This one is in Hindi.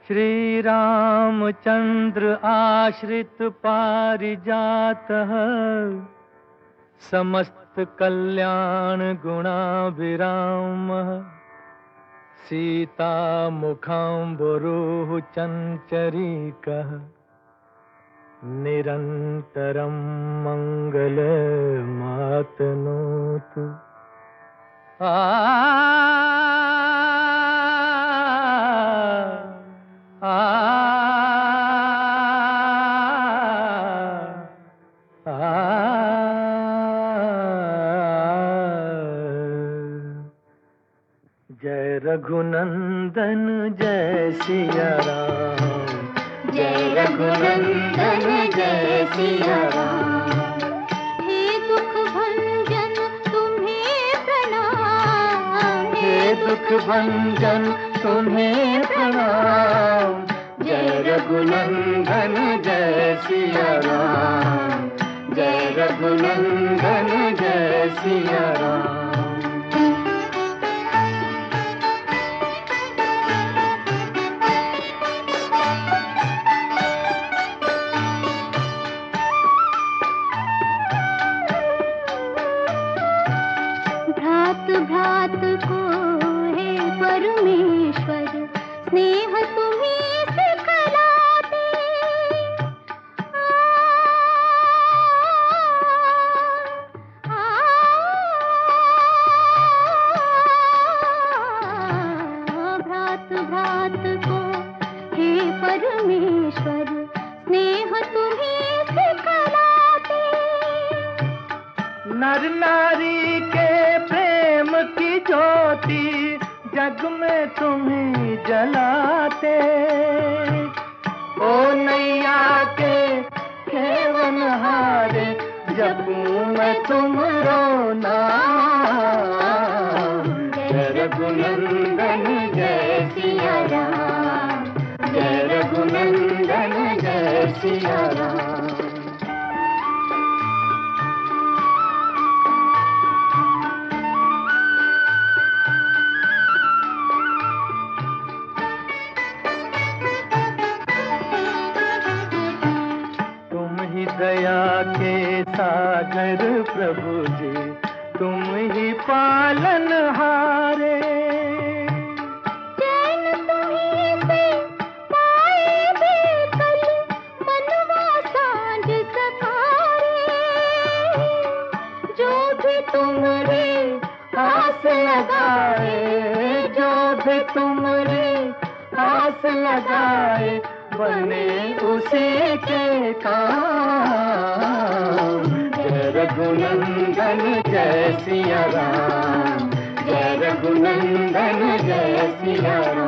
श्री रामचंद्र आश्रित पारिजातः समस्त कल्याण गुणाभिरामः सीता मुखाम्बुरुः चञ्चरीकः निरन्तरं मङ्गलमातनोतु। जय रघुनंदन जय सिया राम, जय रघुनंदन जय सिया राम। हे दुख भंजन तुम्हें प्रणाम, हे दुख भंजन तुम्हें प्रणाम। जय रघुनंदन जय सिया राम, जय रघुनंदन जय सिया राम। भ्रात को है परमेश्वर स्नेह तुम्हें सिखलाते। भ्रात को है परमेश्वर स्नेह तुम्हें सिखलाते। नर नारी के प्रेम की ज्योति जग में तुम्हें जलाते। ओ नैया के खेवन हारे जपूं मैं तुमरो नाम। जय रघुनंदन जय सिया राम, जय रघुनंदन जय सिया राम। दया के सागर प्रभु जी तुम ही पालन हारे। चैन तुम्हीं से पाए बेकल मनवा सांझ सकारे। जो भी तुमरे आस लगाए, जो भी तुमरे आस लगाए बने उसी के काम। जय रघुनंदन जय सिया राम, जय रघुनंदन जय सिया राम।